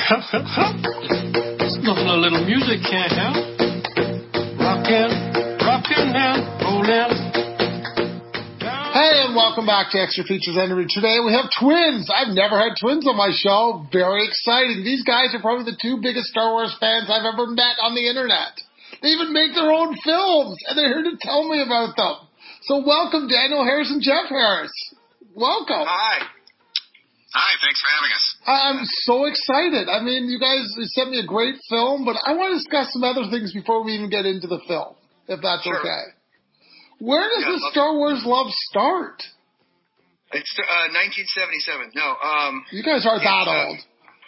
Nothing a little music can't help. Rockin' and rollin'. Hey, and welcome back to Extra Features Entry. Today we have twins. I've never had twins on my show. Very exciting. These guys are probably the two biggest Star Wars fans I've ever met on the internet. They even make their own films, and they're here to tell me about them. So welcome, Daniel Harris and Jeff Harris. Welcome. Hi. Hi, thanks for having us. I'm so excited. I mean, you guys sent me a great film, but I want to discuss some other things before we even get into the film, if that's Sure. Okay. Where does the Star Wars love start? It's 1977. No. You guys aren't that old.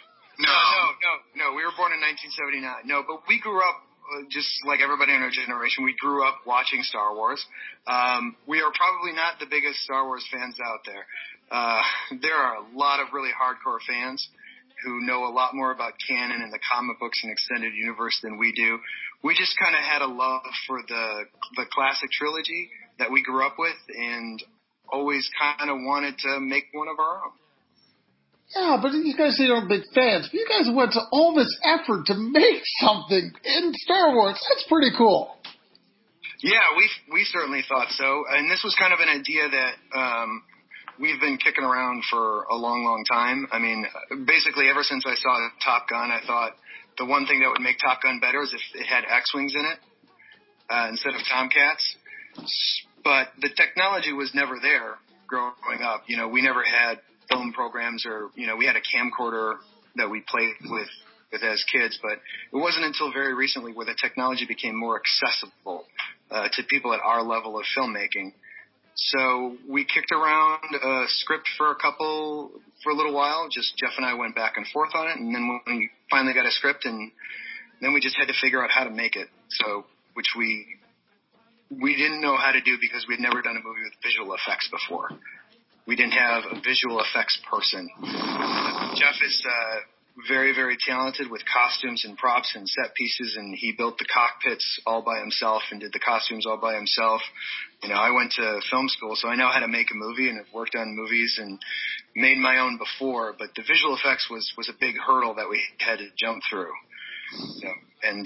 No. We were born in 1979. No, but we grew up, just like everybody in our generation, we grew up watching Star Wars. We are probably not the biggest Star Wars fans out there. There are a lot of really hardcore fans who know a lot more about canon and the comic books and extended universe than we do. We just kind of had a love for the classic trilogy that we grew up with and always kind of wanted to make one of our own. Yeah, but you guys say you're big fans. But you guys went to all this effort to make something in Star Wars. That's pretty cool. Yeah, we certainly thought so. And this was kind of an idea that we've been kicking around for a long, long time. I mean, basically ever since I saw Top Gun, I thought the one thing that would make Top Gun better is if it had X-Wings in it instead of Tomcats. But the technology was never there growing up. You know, we never had film programs or, you know, we had a camcorder that we played with as kids. But it wasn't until very recently where the technology became more accessible to people at our level of filmmaking. So we kicked around a script for a little while. Just Jeff and I went back and forth on it. And then when we finally got a script, and then we just had to figure out how to make it. So, which we didn't know how to do because we'd never done a movie with visual effects before. We didn't have a visual effects person. Jeff is very, very talented with costumes and props and set pieces, and he built the cockpits all by himself and did the costumes all by himself. You know, I went to film school, so I know how to make a movie and have worked on movies and made my own before, but the visual effects was a big hurdle that we had to jump through. You know, and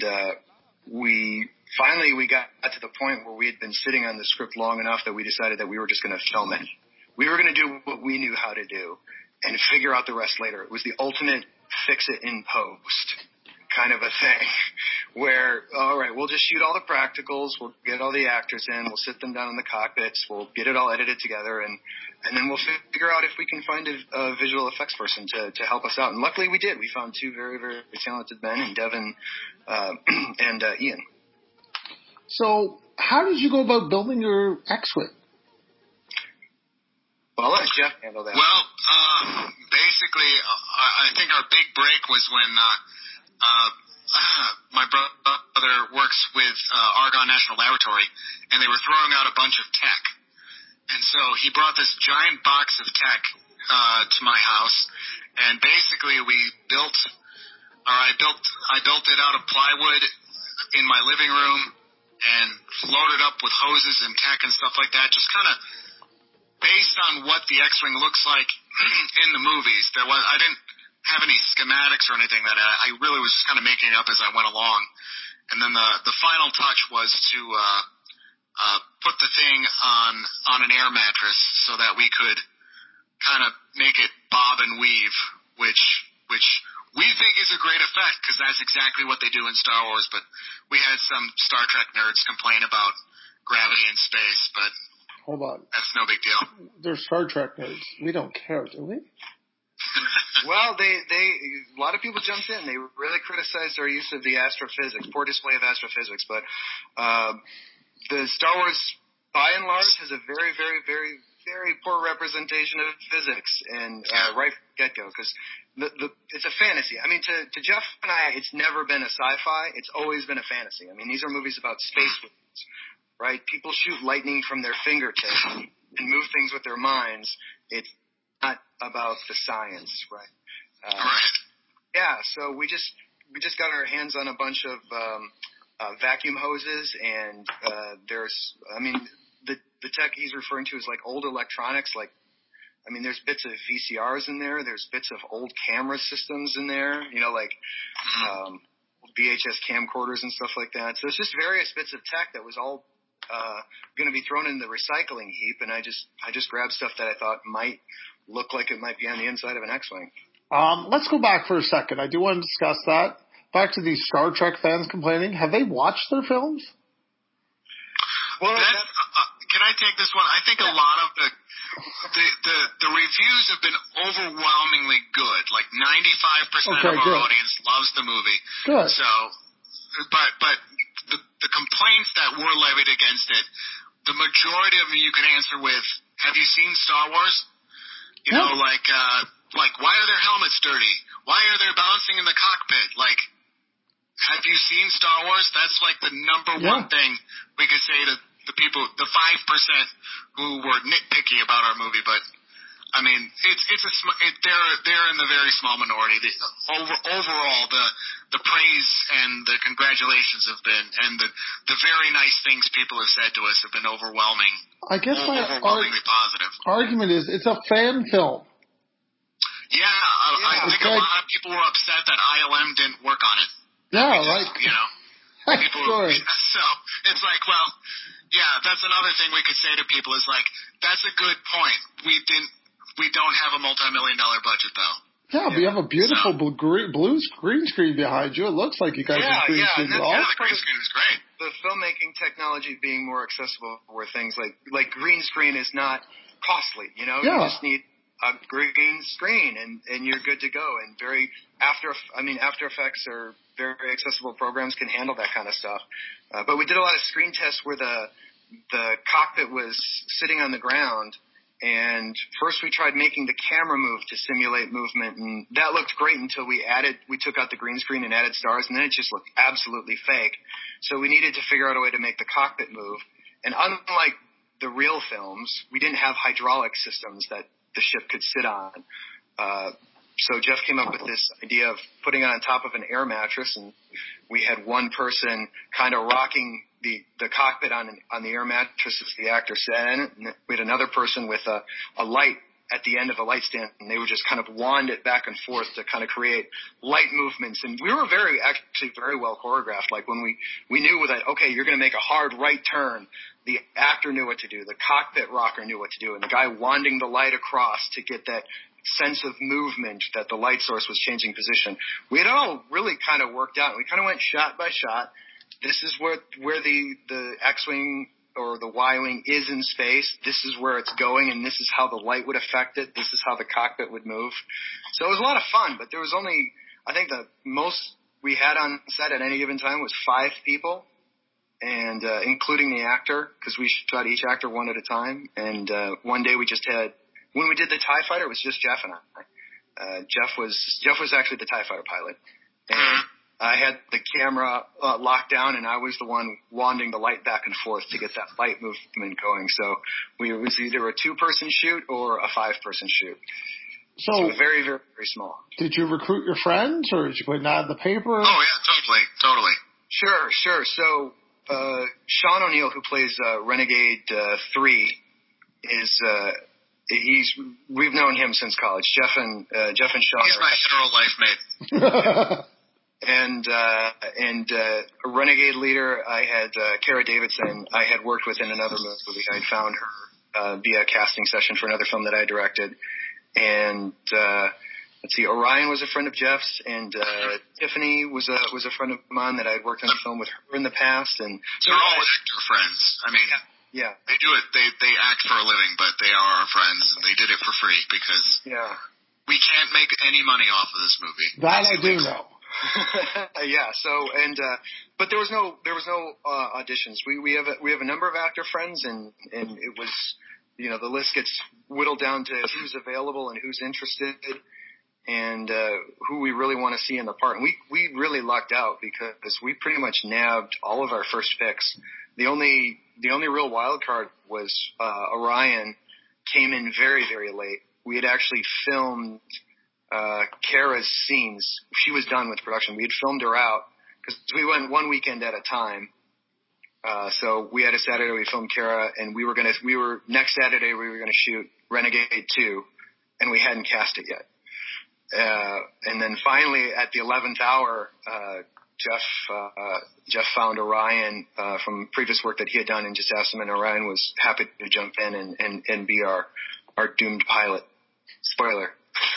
we got to the point where we had been sitting on the script long enough that we decided that we were just going to film it. We were going to do what we knew how to do and figure out the rest later. It was the ultimate fix it in post kind of a thing where, all right, we'll just shoot all the practicals. We'll get all the actors in. We'll sit them down in the cockpits. We'll get it all edited together. And then we'll figure out if we can find a visual effects person to help us out. And luckily we did. We found two very, very talented men in Devin and Ian. So how did you go about building your X-Wing? Well, I'll let Jeff handle that. Well, basically, I think our big break was when my brother works with Argonne National Laboratory, and they were throwing out a bunch of tech. And so he brought this giant box of tech to my house, and basically I built it out of plywood in my living room and loaded up with hoses and tech and stuff like that, just kind of based on what the X-Wing looks like in the movies. I didn't have any schematics or anything that I really was just kind of making up as I went along. And then the final touch was to put the thing on an air mattress so that we could kind of make it bob and weave, which we think is a great effect because that's exactly what they do in Star Wars. But we had some Star Trek nerds complain about gravity in space, but hold on, that's no big deal. They're Star Trek nerds. We don't care, do we? Well, a lot of people jumped in. They really criticized our use of the astrophysics, poor display of astrophysics. But the Star Wars, by and large, has a very, very, very, very poor representation of physics, and right from the get-go, because it's a fantasy. I mean, to Jeff and I, it's never been a sci-fi. It's always been a fantasy. I mean, these are movies about space wizards, right? People shoot lightning from their fingertips and move things with their minds. It's not about the science, right? Yeah, so we just got our hands on a bunch of vacuum hoses, and the tech he's referring to is like old electronics, like I mean, there's bits of VCRs in there. There's bits of old camera systems in there, like VHS camcorders and stuff like that. So it's just various bits of tech that was all going to be thrown in the recycling heap. And I just grabbed stuff that I thought might look like it might be on the inside of an X-Wing. Let's go back for a second. I do want to discuss that. Back to these Star Trek fans complaining. Have they watched their films? Well, can I take this one? I think a lot of the reviews have been overwhelmingly good. Like 95% of our audience loves the movie. Good. So, but the complaints that were levied against it, the majority of them you can answer with, "Have you seen Star Wars?" Like why are their helmets dirty? Why are they bouncing in the cockpit? Like, have you seen Star Wars? That's like the number one thing we could say to the people, the 5% who were nitpicky about our movie. But I mean, they're in the very small minority. Overall, the praise and the congratulations have been, and the very nice things people have said to us have been overwhelming. I guess my overwhelmingly positive argument is it's a fan film. Yeah, I think a lot of people were upset that ILM didn't work on it. Yeah, right. People. Sure. So it's like, well, yeah, that's another thing we could say to people is like, that's a good point. We don't have a multi-million-dollar budget though. Yeah, but you have a beautiful blue green screen behind you. It looks like you guys have green screen at all. Yeah, the green screen is great. The filmmaking technology being more accessible where things like green screen is not costly. You just need a green screen and you're good to go. And After Effects or very accessible programs can handle that kind of stuff. But we did a lot of screen tests where the cockpit was sitting on the ground. And first we tried making the camera move to simulate movement, and that looked great until we took out the green screen and added stars, and then it just looked absolutely fake. So we needed to figure out a way to make the cockpit move. And unlike the real films, we didn't have hydraulic systems that the ship could sit on. So Jeff came up with this idea of putting it on top of an air mattress, and we had one person kind of rocking the cockpit on the air mattress as the actor sat in it, and we had another person with a light at the end of a light stand, and they would just kind of wand it back and forth to kind of create light movements. And we were very well choreographed. Like when we knew that, okay, you're going to make a hard right turn. The actor knew what to do. The cockpit rocker knew what to do. And the guy wanding the light across to get that sense of movement that the light source was changing position. We had all really kind of worked out. We kind of went shot by shot. This is where the X-Wing or the Y-Wing is in space. This is where it's going, and this is how the light would affect it. This is how the cockpit would move. So it was a lot of fun, but there was only, I think the most we had on set at any given time was 5 people, and including the actor, because we shot each actor one at a time. And one day we just had, when we did the TIE Fighter, it was just Jeff and I. Jeff was actually the TIE Fighter pilot. And I had the camera locked down, and I was the one wanding the light back and forth to get that light movement going. So it was either a 2-person shoot or a 5-person shoot. So it was very, very, very small. Did you recruit your friends, or did you put an ad in the paper? Oh, yeah, totally. Sure. So Sean O'Neill, who plays Renegade 3, we've known him since college. Jeff and Sean. He's my hetero life mate. And a Renegade leader, I had Cara Davidson. I had worked with in another movie. I found her via a casting session for another film that I directed. And let's see, Orion was a friend of Jeff's, and Tiffany was a friend of mine that I had worked on a film with her in the past. And they're all actor friends. I mean, yeah, they do it. They act for a living, but they are our friends, and they did it for free because we can't make any money off of this movie. That I do know. Yeah. So but there was no auditions. We have a number of actor friends, and it was, the list gets whittled down to who's available and who's interested, and who we really want to see in the part. And we really lucked out because we pretty much nabbed all of our first picks. The only real wild card was Orion came in very, very late. We had actually filmed Kara's scenes. She was done with production. We had filmed her out because we went one weekend at a time. So we had a Saturday we filmed Kara, and next Saturday we were gonna shoot Renegade 2, and we hadn't cast it yet. And then finally at the 11th hour, Jeff found Orion from previous work that he had done and just asked him, and Orion was happy to jump in and be our doomed pilot. Spoiler.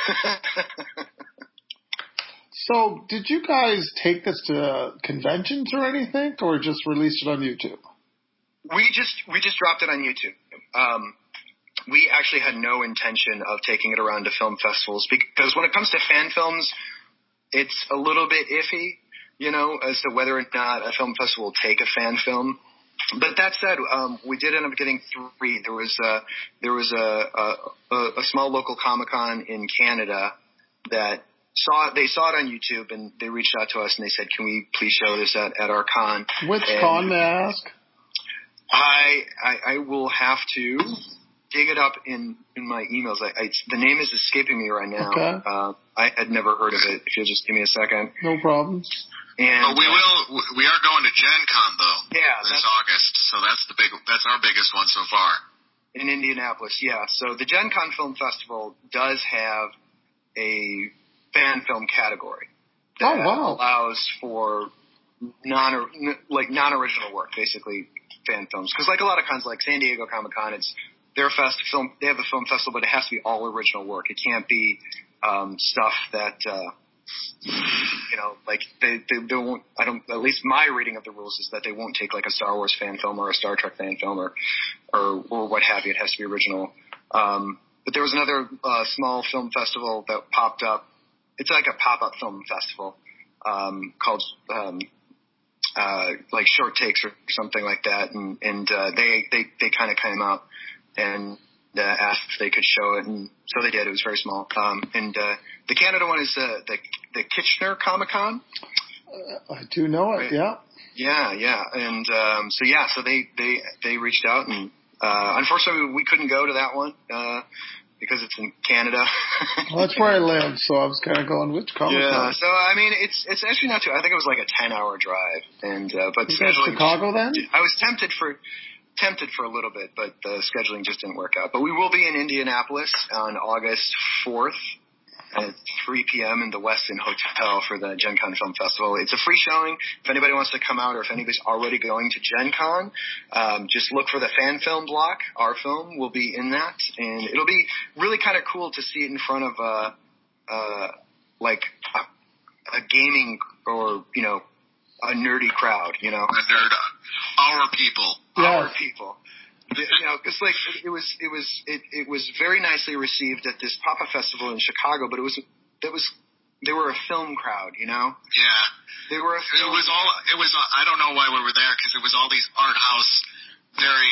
So, did you guys take this to conventions or anything, or just released it on YouTube? We just dropped it on YouTube. We actually had no intention of taking it around to film festivals because when it comes to fan films, it's a little bit iffy, as to whether or not a film festival will take a fan film. But that said, we did end up getting 3. There was a small local Comic-Con in Canada that saw it on YouTube, and they reached out to us and they said, "Can we please show this at our con?" Which con, may I ask? I will have to dig it up in my emails. The name is escaping me right now. Okay. I had never heard of it. If you'll just give me a second. No problem. And we are going to Gen Con though. Yeah, this August. So that's our biggest one so far. In Indianapolis, yeah. So the Gen Con Film Festival does have a fan film category that allows for non-original work, basically fan films. Because like a lot of cons, like San Diego Comic-Con, they have a film festival, but it has to be all original work. It can't be stuff that like they won't. At least my reading of the rules is that they won't take like a Star Wars fan film or a Star Trek fan film or what have you. It has to be original. But there was another small film festival that popped up. It's like a pop-up film festival called like Short Takes or something like that, and they kind of came out and asked if they could show it, and so they did. It was very small. And the Canada one is the Kitchener Comic-Con. I do know it. Right? Yeah. Yeah. And so they reached out, and unfortunately we couldn't go to that one because it's in Canada. Well, that's where I live, so I was kind of going, which Comic-Con? Yeah. So I mean, it's actually not too. I think it was like a 10-hour drive, and but you scheduling Chicago then? I was tempted for a little bit, but the scheduling just didn't work out. But we will be in Indianapolis on August 4th at 3 p.m. in the Westin Hotel for the Gen Con Film Festival. It's a free showing. If anybody wants to come out, or if anybody's already going to Gen Con, just look for the fan film block. Our film will be in that, and it'll be really kind of cool to see it in front of a gaming or a nerdy crowd. A nerd, our people. Our people. Because like it was very nicely received at this Papa Festival in Chicago, but they were a film crowd, Yeah. They were. It was I don't know why we were there because it was all these art house, very,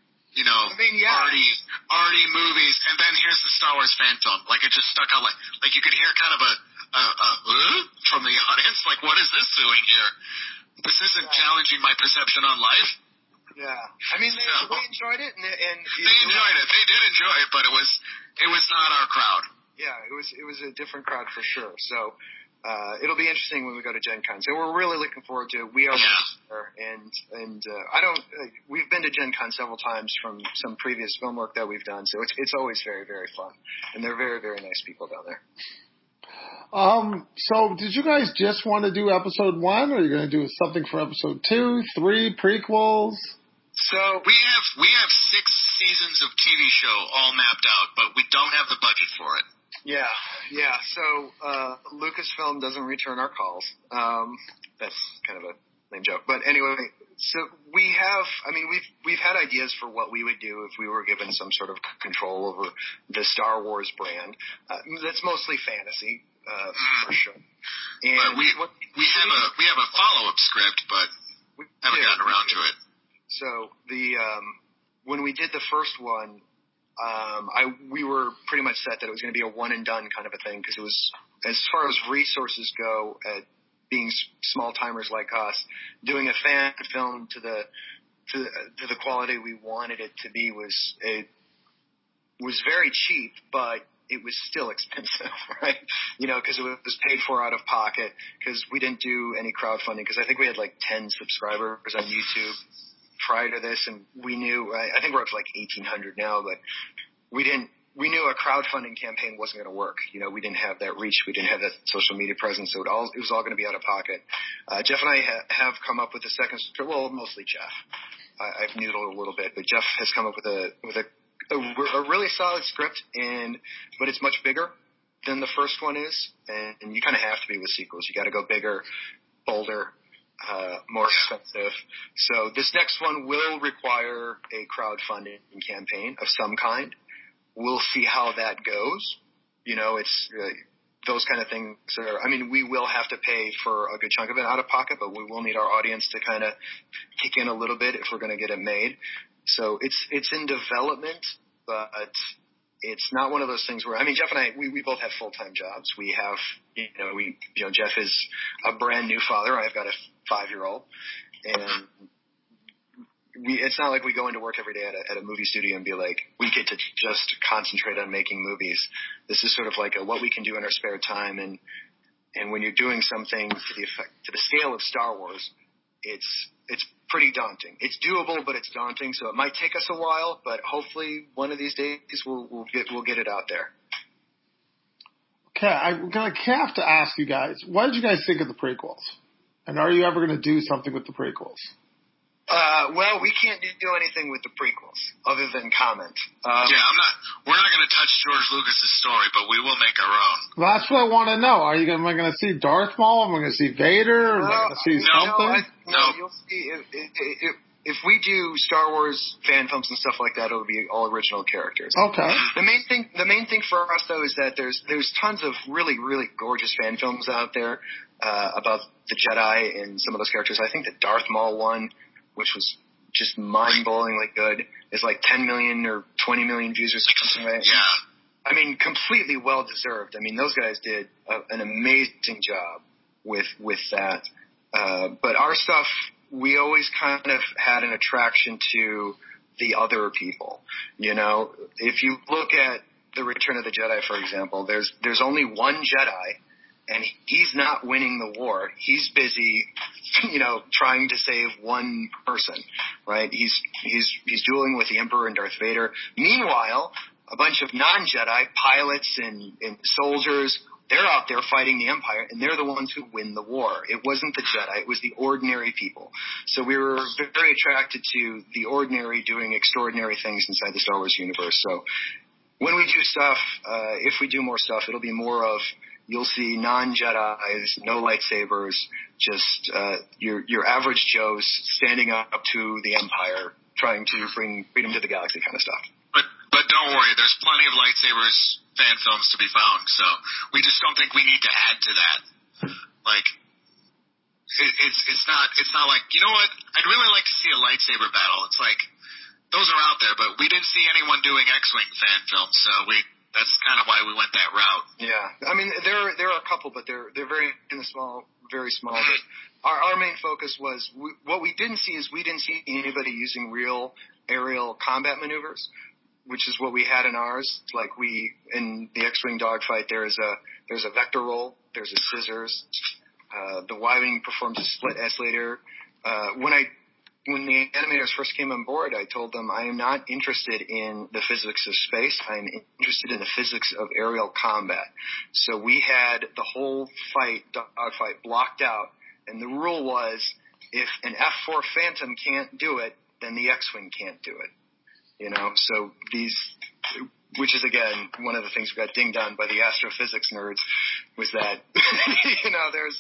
arty movies, and then here's the Star Wars fan film. Like it just stuck out like you could hear kind of a from the audience, like what is this doing here? This isn't challenging my perception on life. Yeah, I mean they enjoyed it, and they enjoyed it. They did enjoy it, but it was not our crowd. Yeah, it was a different crowd for sure. So it'll be interesting when we go to Gen Con. So we're really looking forward to it. We are there, and we've been to Gen Con several times from some previous film work that we've done. So it's always very, very fun, and they're very, very nice people down there. So did you guys just want to do episode 1, or are you going to do something for episode 2, 3, prequels? So we have 6 seasons of TV show all mapped out, but we don't have the budget for it. Yeah. So Lucasfilm doesn't return our calls. That's kind of a lame joke, but anyway. So we've had ideas for what we would do if we were given some sort of control over the Star Wars brand. That's mostly fantasy, for sure. And but we have a follow-up script, but we haven't gotten around to it. So when we did the first one, we were pretty much set that it was going to be a one and done kind of a thing, because it was, as far as resources go, at being small timers like us, doing a fan film to the quality we wanted it to be was very cheap, but it was still expensive, right? Because it was paid for out of pocket, because we didn't do any crowdfunding, because I think we had like 10 subscribers on YouTube prior to this, and we knew, I think we're up to like 1,800 now, but we didn't we knew a crowdfunding campaign wasn't going to work. You know, we didn't have that reach. We didn't have that social media presence. So it was all going to be out of pocket. Jeff and I have come up with a second script. Well, mostly Jeff. I've noodled a little bit, but Jeff has come up with a really solid script, but it's much bigger than the first one is. And you kind of have to be with sequels. You got to go bigger, bolder, more expensive. So this next one will require a crowdfunding campaign of some kind. We'll see how that goes. You know, it's those kind of things we will have to pay for a good chunk of it out of pocket, but we will need our audience to kind of kick in a little bit if we're going to get it made. So it's in development, but it's not one of those things where, Jeff and I, we both have full-time jobs. We have, Jeff is a brand new father. I've got a 5-year-old, and it's not like we go into work every day at a movie studio and be like, we get to just concentrate on making movies. This is sort of like what we can do in our spare time. And when you're doing something to the scale of Star Wars, it's pretty daunting. It's doable, but it's daunting. So it might take us a while, but hopefully one of these days we'll get it out there. Okay. I'm going to have to ask you guys, what did you guys think of the prequels? And are you ever going to do something with the prequels? Well, we can't do anything with the prequels other than comment. We're not going to touch George Lucas's story, but we will make our own. Well, that's what I want to know. Am I going to see Darth Maul? Am I going to see Vader? Am I going to see something? No, you'll see. If we do Star Wars fan films and stuff like that, it'll be all original characters. Okay. The main thing for us though is that there's tons of really, really gorgeous fan films out there about the Jedi and some of those characters. I think the Darth Maul one, which was just mind-blowingly good, is like 10 million or 20 million views or something, right? Yeah. Completely well-deserved. Those guys did an amazing job with that. But our stuff, we always kind of had an attraction to the other people. You know, if you look at The Return of the Jedi, for example, there's only one Jedi, and he's not winning the war. He's busy, trying to save one person, right? He's dueling with the Emperor and Darth Vader. Meanwhile, a bunch of non-Jedi pilots and soldiers, they're out there fighting the Empire, and they're the ones who win the war. It wasn't the Jedi. It was the ordinary people. So we were very attracted to the ordinary doing extraordinary things inside the Star Wars universe. So when we do stuff, if we do more stuff, it'll be more of, you'll see non-Jedis, no lightsabers, just your average Joes standing up to the Empire, trying to bring freedom to the galaxy kind of stuff. But don't worry, there's plenty of lightsabers fan films to be found, so we just don't think we need to add to that. Like, it's not like, you know what, I'd really like to see a lightsaber battle. It's like, those are out there, but we didn't see anyone doing X-Wing fan films, so that's kind of why we went that route. Yeah. There are a couple, but they're very very small. But our main focus was, what we didn't see is we didn't see anybody using real aerial combat maneuvers, which is what we had in ours. Like in the X-Wing dogfight, there's a vector roll, there's a scissors. The Y-Wing performs a split escalator. When the animators first came on board, I told them I am not interested in the physics of space. I am interested in the physics of aerial combat. So we had the whole dogfight blocked out, and the rule was, if an F-4 Phantom can't do it, then the X-Wing can't do it. So which is again one of the things we got dinged on by the astrophysics nerds, was that there's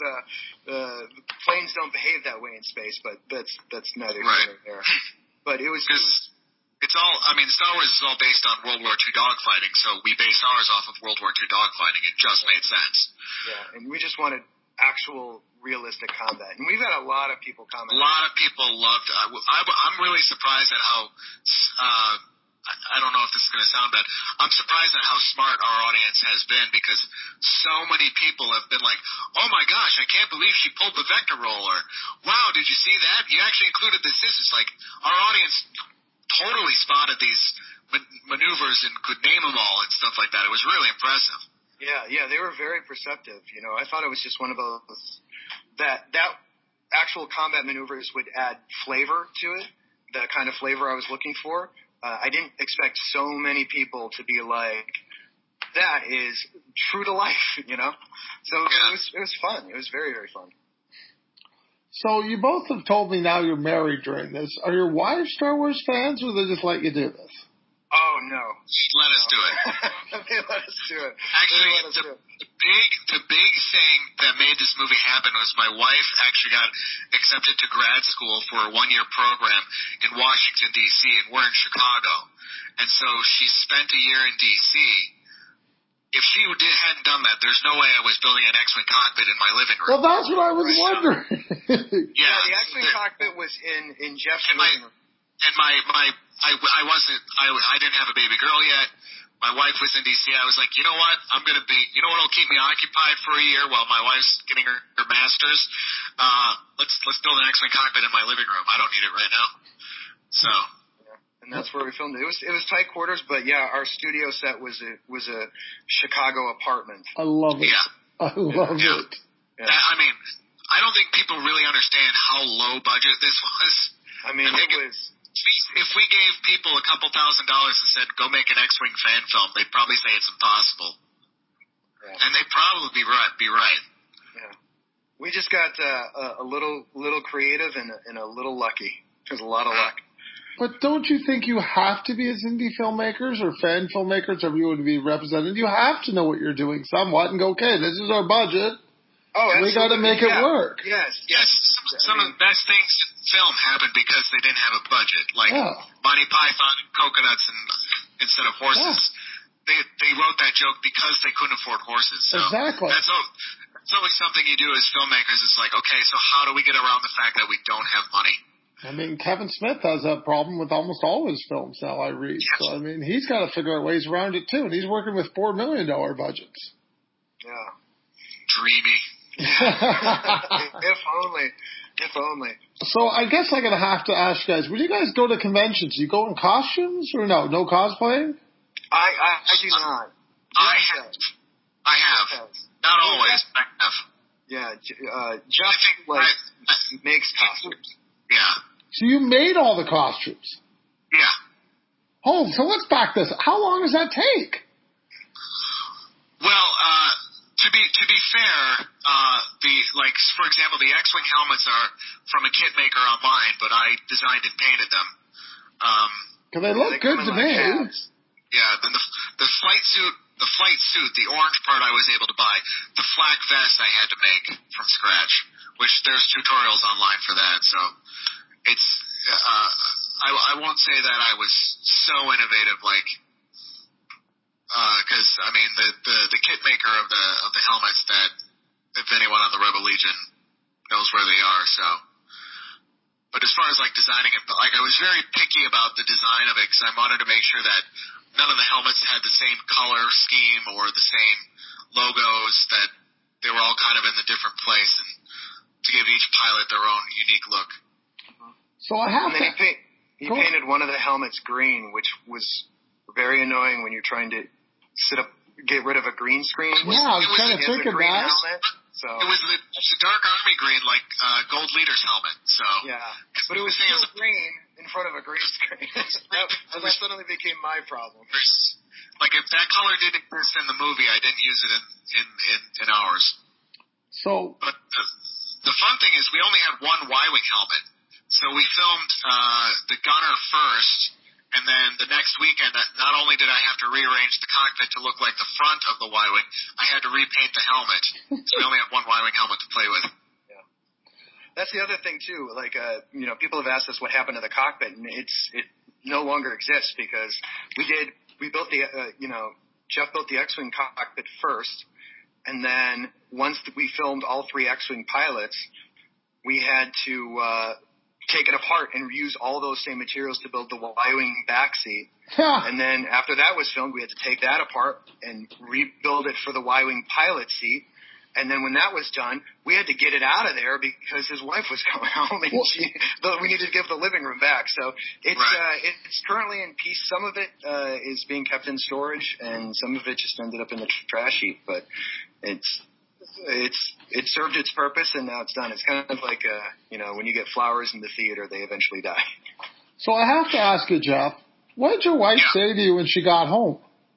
planes don't behave that way in space, but that's neither here nor there. But it was it's all, Star Wars is all based on World War II dogfighting, so we base ours off of World War II dogfighting. It just made sense. Yeah, and we just wanted actual realistic combat, and we've had a lot of people comment. A lot of people loved. I'm really surprised at how. I don't know if this is going to sound bad. I'm surprised at how smart our audience has been, because so many people have been like, "Oh my gosh, I can't believe she pulled the vector roll," or "Wow, did you see that? You actually included the scissors." Like, our audience totally spotted these maneuvers and could name them all and stuff like that. It was really impressive. Yeah, they were very perceptive. I thought it was just one of those that actual combat maneuvers would add flavor to it, the kind of flavor I was looking for. I didn't expect so many people to be like, that is true to life, you know? So it was fun. It was very, very fun. So you both have told me now you're married during this. Are your wives Star Wars fans, or they just let you do this? Oh, no. Let us do it. They let us do it. Actually, the big thing that made this movie happen was my wife actually got accepted to grad school for a one-year program in Washington, D.C., and we're in Chicago. And so she spent a year in D.C. If she hadn't done that, there's no way I was building an X-Wing cockpit in my living room. Well, that's what I was wondering. Yeah, the X-Wing cockpit was in Jeff's living room. And I didn't have a baby girl yet. My wife was in DC. I was like, you know what? You know what'll keep me occupied for a year while my wife's getting her master's? Let's build an X-Wing cockpit in my living room. I don't need it right now. So. And that's where we filmed it. It was tight quarters, but yeah, our studio set was a Chicago apartment. I love it. Yeah. I love it. Yeah. I mean, I don't think people really understand how low budget this was. I mean, it was. If we gave people a couple $1,000 and said, go make an X-Wing fan film, they'd probably say it's impossible. Yeah. And they'd probably be right. Yeah. We just got a little creative and a little lucky. There's a lot of luck. But don't you think you have to be as indie filmmakers or fan filmmakers, or you would be represented? You have to know what you're doing somewhat and go, okay, this is our budget. Oh, we got to make it work. Yes. Some of the best things in film happened because they didn't have a budget. Like Monty Python and coconuts instead of horses. Yeah. They wrote that joke because they couldn't afford horses. So exactly. That's always something you do as filmmakers. It's like, okay, so how do we get around the fact that we don't have money? I mean, Kevin Smith has that problem with almost all his films now, I read. Yes. So, I mean, he's got to figure out ways around it, too. And he's working with $4 million budgets. Yeah. Dreamy. If only. So I guess I'm going to have to ask you guys, when you guys go to conventions, do you go in costumes or no? No cosplaying? I do not. I have. Not always, but I have. Yeah. Jeff makes costumes. Yeah. So you made all the costumes? Yeah. Oh, so let's back this. How long does that take? Well, to be fair, for example, the X-Wing helmets are from a kit maker online, but I designed and painted them. Because they look good to me. Yeah. Then the flight suit, the orange part I was able to buy. The flak vest I had to make from scratch, which there's tutorials online for that. So it's I won't say that I was so innovative, because I mean the kit maker of the helmets, that if anyone on the Rebel Legion knows where they are. So, but as far as designing it, I was very picky about the design of it because I wanted to make sure that none of the helmets had the same color scheme or the same logos, that they were all kind of in the different place, and to give each pilot their own unique look. So I have he painted one of the helmets green, which was very annoying when you're trying to get rid of a green screen. Yeah, I was kind of thinking that. So it was the dark army green, like Gold Leader's helmet. So yeah, but it was still green in front of a green screen. that suddenly became my problem. Like if that color didn't exist in the movie, I didn't use it in ours. So, but the fun thing is we only had one Y-wing helmet, so we filmed the gunner first. And then the next weekend, not only did I have to rearrange the cockpit to look like the front of the Y-wing, I had to repaint the helmet. So we only had one Y-wing helmet to play with. Yeah, that's the other thing too. People have asked us what happened to the cockpit, and it no longer exists because we built Jeff built the X-wing cockpit first, and then once we filmed all 3 X-wing pilots, we had to take it apart and use all those same materials to build the Y-wing backseat. And then after that was filmed, we had to take that apart and rebuild it for the Y-wing pilot seat. And then when that was done, we had to get it out of there because his wife was coming home, and we needed to give the living room back. So it's currently in piece. Some of it is being kept in storage, and some of it just ended up in the trash heap. But it served its purpose, and now it's done. It's kind of like when you get flowers in the theater, they eventually die. So I have to ask you, Jeff, What did your wife say to you when she got home?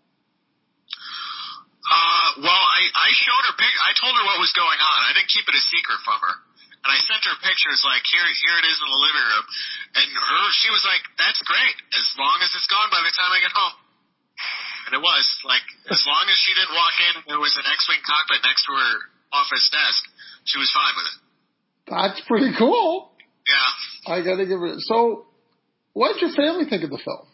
Well, I showed her I told her what was going on. I didn't keep it a secret from her. And I sent her pictures like, here it is in the living room. And she was like, that's great, as long as it's gone by the time I get home. And it was, like, as long as she didn't walk in and there was an X-Wing cockpit next to her office desk, she was fine with it. That's pretty cool. Yeah. I gotta give it. So, what did your family think of the film?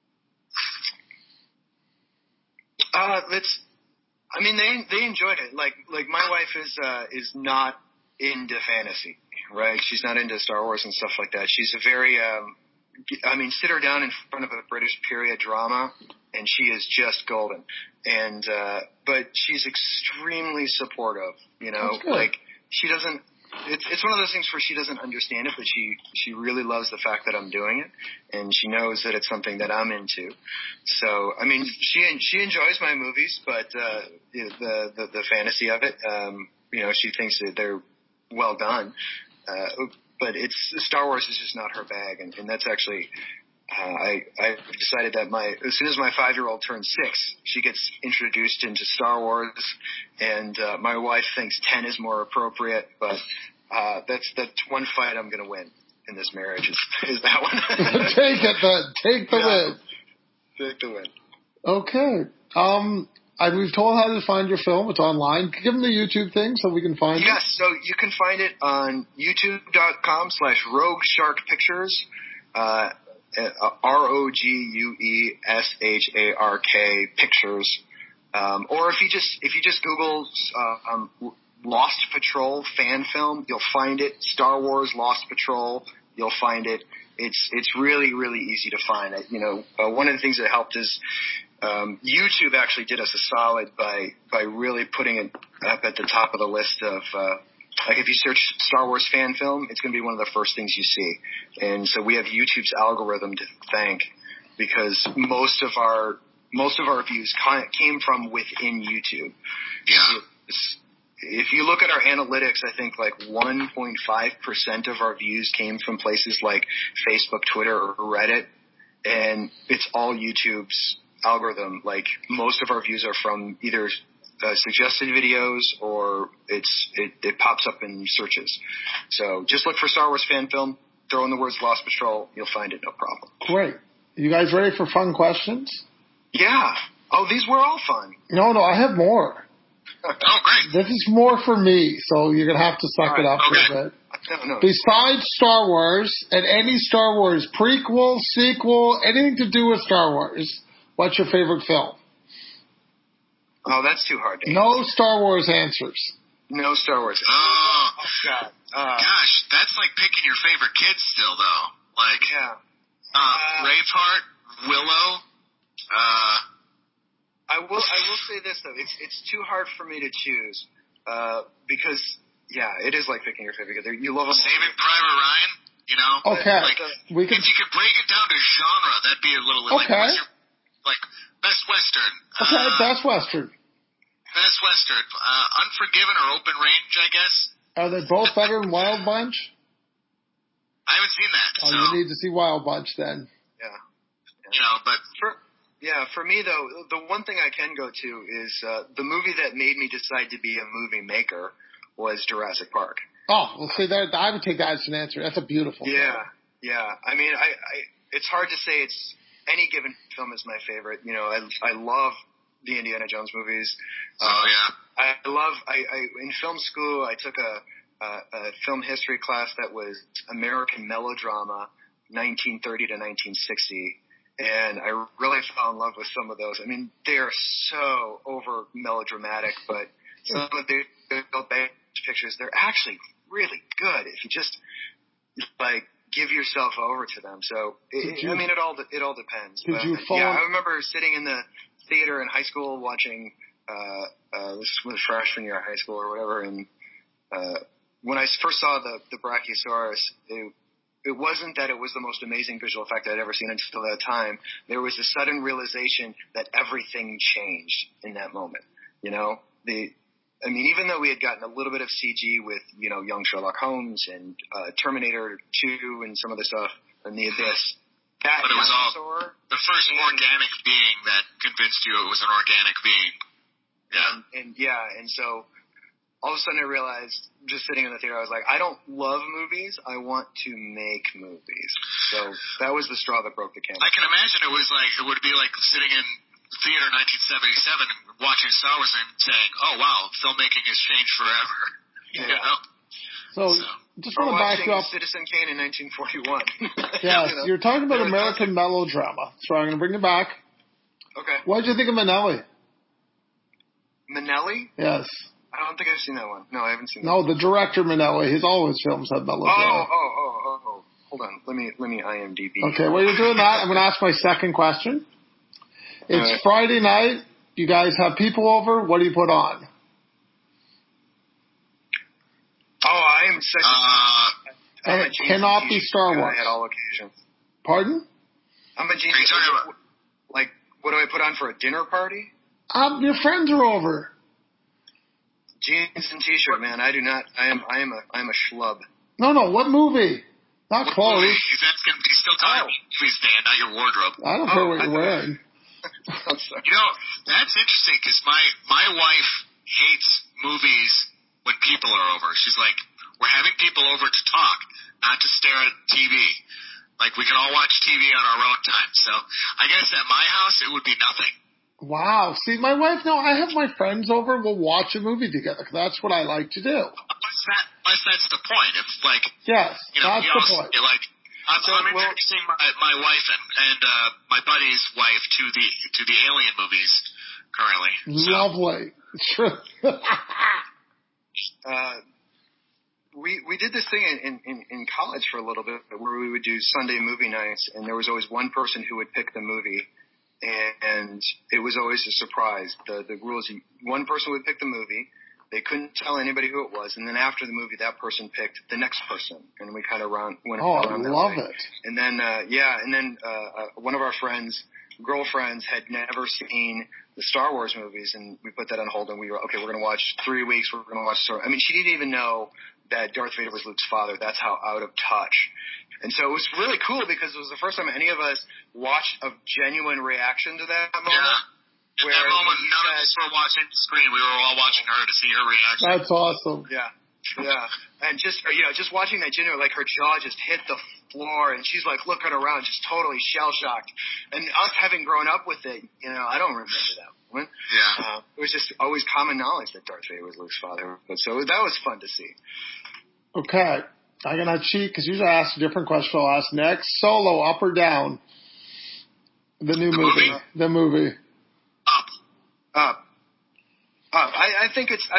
They enjoyed it. Like my wife is not into fantasy, right? She's not into Star Wars and stuff like that. She's a very, sit her down in front of a British period drama, and she is just golden. And, but she's extremely supportive, you know, like she doesn't, it's one of those things where she doesn't understand it, but she really loves the fact that I'm doing it, and she knows that it's something that I'm into. So, I mean, she enjoys my movies, but, the fantasy of it, she thinks that they're well done. But Star Wars is just not her bag, and that's actually, I've decided that as soon as my 5-year-old turns 6, she gets introduced into Star Wars, and my wife thinks 10 is more appropriate, but that's one fight I'm going to win in this marriage is that one. Take the win. Take the win. Okay. We've told how to find your film. It's online. Give them the YouTube thing so we can find it. Yes, so you can find it on youtube.com/Rogue Shark Pictures. ROGUESHARK Pictures. Or if you just Google Lost Patrol fan film, you'll find it. Star Wars Lost Patrol, you'll find it. It's really, really easy to find. One of the things that helped is YouTube actually did us a solid by really putting it up at the top of the list of like if you search Star Wars fan film, it's going to be one of the first things you see. And so we have YouTube's algorithm to thank, because most of our views came from within YouTube. Yeah. If you look at our analytics, I think like 1.5% of our views came from places like Facebook, Twitter, or Reddit, and it's all YouTube's algorithm. Like most of our views are from either suggested videos or it pops up in searches. So just look for Star Wars fan film, throw in the words Lost Patrol, you'll find it, no problem. Great. You guys ready for fun questions? Yeah. Oh, these were all fun. No, I have more. Oh, great. This is more for me, so you're going to have to suck it up for a bit. No. Besides Star Wars, and any Star Wars prequel, sequel, anything to do with Star Wars, what's your favorite film? Oh, that's too hard to answer. No Star Wars answers. No Star Wars. Oh, God. Gosh, that's like picking your favorite kid still, though. Like, Braveheart, Willow. I will say this though, it's too hard for me to choose, because it is like picking your favorite kid. You love them. Saving Private Ryan, you know. Okay, if you could break it down to genre, that'd be a little like best Western. Okay, best Western. Best Western. Unforgiven or Open Range, I guess. Are they both better than Wild Bunch? I haven't seen that. Oh, you need to see Wild Bunch then. Yeah. You know, but for me though, the one thing I can go to is the movie that made me decide to be a movie maker was Jurassic Park. Oh, well, see, I would take that as an answer. That's a beautiful film. Yeah. I mean, it's hard to say it's any given film is my favorite. You know, I love the Indiana Jones movies. Oh yeah. In film school, I took a film history class that was American melodrama, 1930 to 1960. And I really fell in love with some of those. I mean, they're so over melodramatic, but some of the pictures, they're actually really good if you just give yourself over to them. So it all depends. But, I remember sitting in the theater in high school watching this was freshman year of high school or whatever, and when I first saw the Brachiosaurus, it wasn't that it was the most amazing visual effect I'd ever seen until that time. There was a sudden realization that everything changed in that moment. You know, even though we had gotten a little bit of CG with, you know, young Sherlock Holmes and Terminator 2 and some of the stuff and The Abyss, That But it was all dinosaur. the first organic being that convinced you it was an organic being. Yeah. And so all of a sudden I realized, just sitting in the theater, I was like, I don't love movies. I want to make movies. So that was the straw that broke the camel's I can imagine it would be like sitting in theater 1977 and watching Star Wars and saying, "Oh wow, filmmaking has changed forever." Yeah. You know? So just want to back you up. Citizen Kane in 1941. Yes, you're talking about American melodrama, so I'm going to bring it back. Okay. What did you think of Minnelli? Minnelli? Yes. I don't think I've seen that one. No, I haven't seen that. No, the director Minnelli. All his films have melodrama. Oh. Hold on. Let me IMDb. Okay, while you're doing that, I'm going to ask my second question. It's Friday night. You guys have people over. What do you put on? Oh, I am such and it cannot be Star Wars. At all occasions. Pardon? I'm a jeans. Are you talking about? Like, what do I put on for a dinner party? Your friends are over. Jeans and t-shirt, man. I do not. I am a schlub. No. What movie? Not clothes. He's still talking about movies, Dan, not your wardrobe. I don't care what you're wearing. I'm sorry. You know, that's interesting because my wife hates movies when people are over. She's like, we're having people over to talk, not to stare at TV. Like, we can all watch TV on our own time. So I guess at my house, it would be nothing. Wow. See, my wife, I have my friends over. We'll watch a movie together. That's what I like to do. Unless that's the point. If, like, yes, that's the point. Like, I'm introducing my wife and my buddy's wife to the Alien movies currently. So. Lovely. We did this thing in college for a little bit where we would do Sunday movie nights, and there was always one person who would pick the movie, and it was always a surprise. The rules: one person would pick the movie. They couldn't tell anybody who it was, and then after the movie, that person picked the next person, and we kind of went around that way. I love it. And then, one of our girlfriends had never seen the Star Wars movies, and we put that on hold, and we were, okay, we're going to watch 3 weeks, we're going to watch Star Wars. I mean, she didn't even know that Darth Vader was Luke's father. That's how out of touch. And so it was really cool because it was the first time any of us watched a genuine reaction to that moment. Yeah. At that moment, none of us were watching the screen. We were all watching her to see her reaction. That's awesome. Yeah. And just watching that genuine, like her jaw just hit the floor and she's like looking around, just totally shell-shocked. And us having grown up with it, I don't remember that moment. Yeah. It was just always common knowledge that Darth Vader was Luke's father. So that was fun to see. Okay. I'm going to cheat because usually I ask a different question. I'll ask next. Solo, up or down? The movie. The movie. Up. I think it's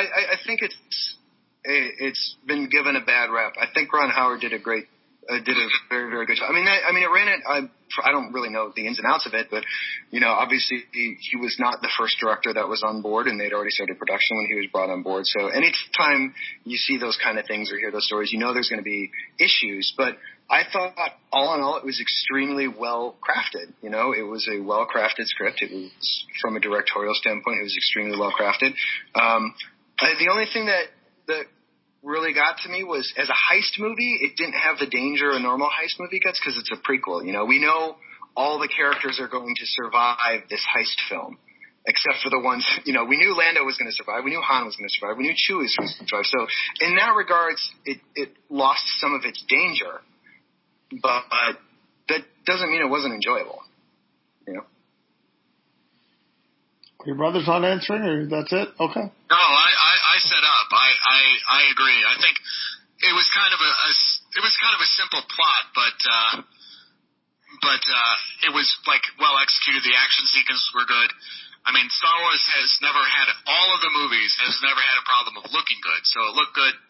been given a bad rap. I think Ron Howard did a very, very good job. It ran it. I don't really know the ins and outs of it, but obviously he was not the first director that was on board, and they'd already started production when he was brought on board. So anytime you see those kind of things or hear those stories, there's going to be issues. But I thought, all in all, it was extremely well crafted. It was a well crafted script. It was, from a directorial standpoint, it was extremely well crafted. The only thing that really got to me was, as a heist movie, it didn't have the danger a normal heist movie gets because it's a prequel. We know all the characters are going to survive this heist film, except for the ones, we knew Lando was going to survive. We knew Han was going to survive. We knew Chewie was going to survive. So in that regards, it lost some of its danger, but that doesn't mean it wasn't enjoyable. No, Your brother's not answering, or that's it? Okay. No, I set up. I agree. I think it was kind of a simple plot, but it was like well executed. The action sequences were good. Star Wars has never had, all of the movies has never had a problem of looking good, so it looked good.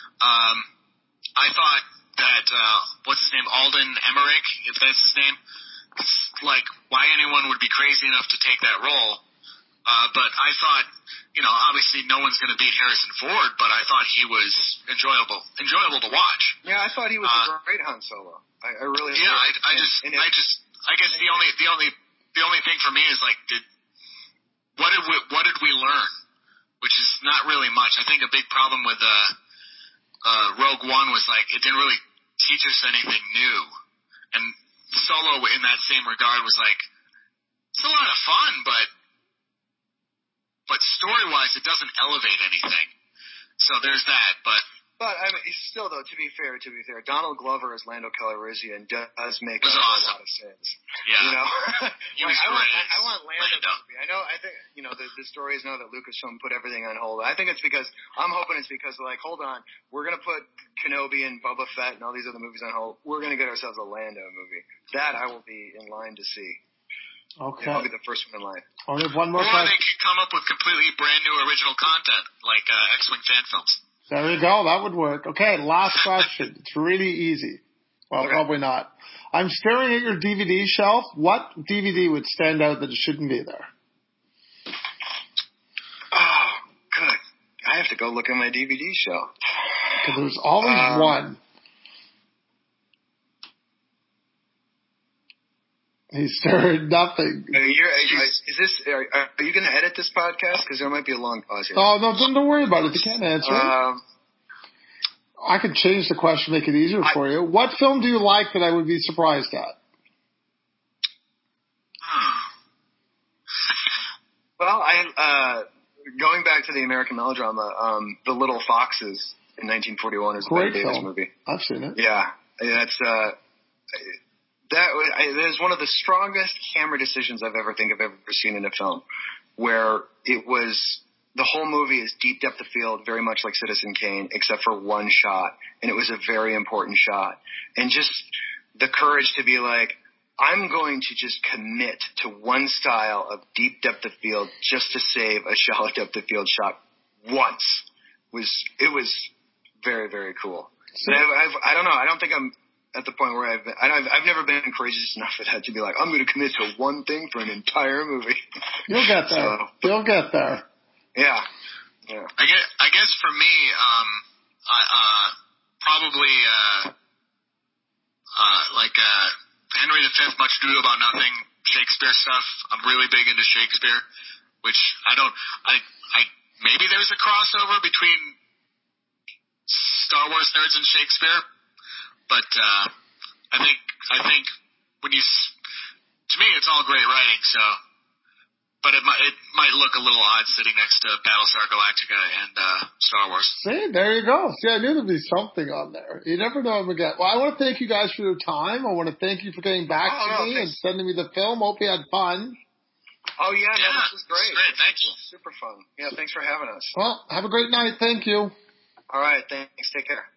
I thought that what's his name, Alden Ehrenreich, if that's his name, it's like why anyone would be crazy enough to take that role. But I thought, obviously no one's going to beat Harrison Ford, but I thought he was enjoyable to watch. Yeah, I thought he was a great Han Solo. I really. Yeah, I guess the only thing for me is like, what did we learn? Which is not really much. I think a big problem with Rogue One was like it didn't really teach us anything new, and Solo in that same regard was like, it's a lot of fun, but story-wise, it doesn't elevate anything. So there's that, but I mean, still though, to be fair, Donald Glover as Lando Calrissian does make a awesome. lot of sense. Yeah. You know, He was I want Lando to be. I think the stories know that Lucasfilm put everything on hold. I think I'm hoping it's because they're like, hold on, we're gonna put Kenobi and Boba Fett and all these other movies on hold. We're gonna get ourselves a Lando movie. That I will be in line to see. Okay. I'll be the first one in line. I have one more or question. they could come up with completely brand new original content, like X-Wing fan films. There you go. That would work. Okay, last question. It's really easy. Well, probably not. I'm staring at your DVD shelf. What DVD would stand out that it shouldn't be there? Oh, good. I have to go look at my DVD shelf. Because there's always one. He's staring nothing. Are you going to edit this podcast? Because there might be a long pause here. Oh, no, don't worry about it. If you can't answer it. I could change the question, make it easier for you. What film do you like that I would be surprised at? Well, going back to the American melodrama, The Little Foxes in 1941 is a Great Ben Davis film. movie. I've seen it. Yeah, that's that is one of the strongest camera decisions I've ever seen in a film, where it was. The whole movie is deep depth of field, very much like Citizen Kane, except for one shot. And it was a very important shot. And just the courage to be like, I'm going to just commit to one style of deep depth of field just to save a shallow depth of field shot once. It was very, very cool. And I don't know. I don't think I'm at the point where I've never been courageous enough for that to be like, I'm going to commit to one thing for an entire movie. You'll get there. You'll get there. Yeah. I guess for me, probably Henry V, Much Ado About Nothing, Shakespeare stuff. I'm really big into Shakespeare, which maybe there's a crossover between Star Wars nerds and Shakespeare, but I think when to me it's all great writing. So. But it might look a little odd sitting next to Battlestar Galactica and Star Wars. See, there you go. See, I knew there'd be something on there. You never know if we get. Well, I want to thank you guys for your time. I want to thank you for getting back to me and sending me the film. Hope you had fun. Oh, yeah, this was great. Great, thank you. Super fun. Yeah, thanks for having us. Well, have a great night. Thank you. All right, thanks. Take care.